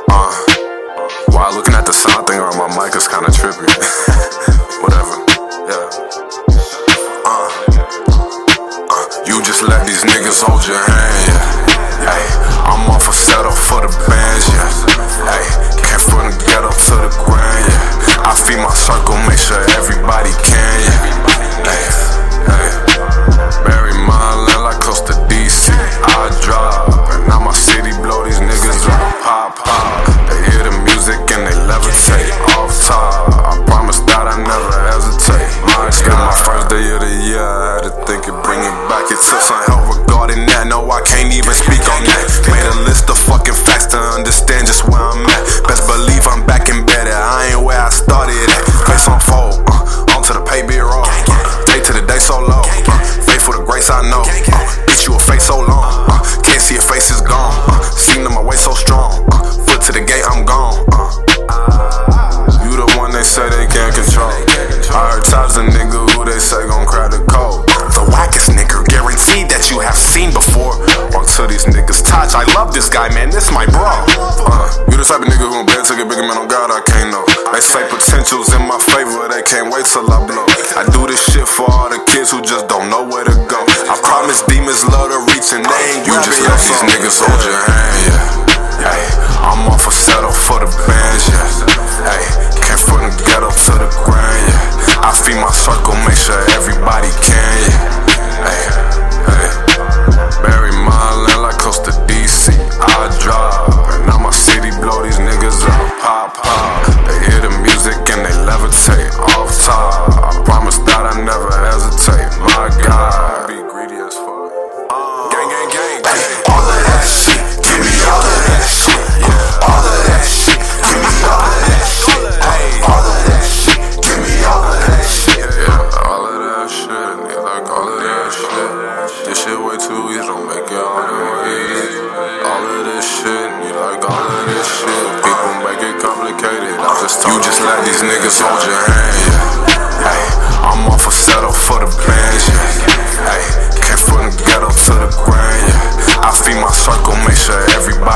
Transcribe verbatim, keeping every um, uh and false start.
Uh, while looking at the sun, I think my mic is kinda trippy. Whatever, yeah. Uh, uh, you just let these niggas hold your hand, yeah. Hey, I'm off a setup for the bands, yeah. Hey, came from the ghetto to the grand, yeah. I feed my circle, make sure everybody can, yeah. Hey, hey. Bury my land like close to D C. I drive, and now my city blow these niggas up. Pop, pop. They hear the music and they levitate off top. I promise that I never hesitate. My God, my first day of the year, I had to think and bring it back. It took some help regarding that. No, I can't even speak on that. Made a list of fucking facts to understand just where I'm at. Best believe I'm back and better. I ain't where I started at. Face on fold, uh, on to the pay big roll. Uh, day to the day so low. Uh, faithful to grace I know. Uh, bitch, you a face so long. Uh, can't see your face is gone. Uh, seen on my way so strong. Uh, foot to the gate, I'm gone. Uh, you the one they say they can't control. I heard times a nigga who they say gon' crack the code. The wackest nigga, guaranteed that you have seen before. Walk to these niggas touch. I love this guy, man. This my bro. Uh, you the type of nigga who gon' bet to get bigger, man. On God, I can't know. They say potential's in my favor. They can't wait till I blow. I do this shit for all the kids who just don't know where to go. I promise demons love to reach and they ain't. You just let these niggas hold your hand, yeah. Hey, I'm off a setup for the bands, yeah. Hey, came from the ghetto to the grand, yeah. I feed my circle, make sure everybody can, yeah. Hey, hey. Bury my land like close to D C. I drive, and now my city blow these niggas up. Pop, pop. They hear the music and they levitate off top. I promise that I never hesitate. My God, be greedy as fuck. Uh, gang, gang, gang, gang. All of that shit, give me all of that shit. Yeah. All of that shit, give me all of that shit. Hey. All of that shit, give me all of that shit. Yeah, all of that shit, nigga, like all of that shit. This shit way too easy, don't make it all the way easy. All of this shit, you like all of this shit. People make it complicated. I just told you just let these niggas hold your hand, yeah. Hey, I'm off a setup for the bands, yeah. Hey, came from the ghetto to the grand, yeah. I feed my circle, make sure everybody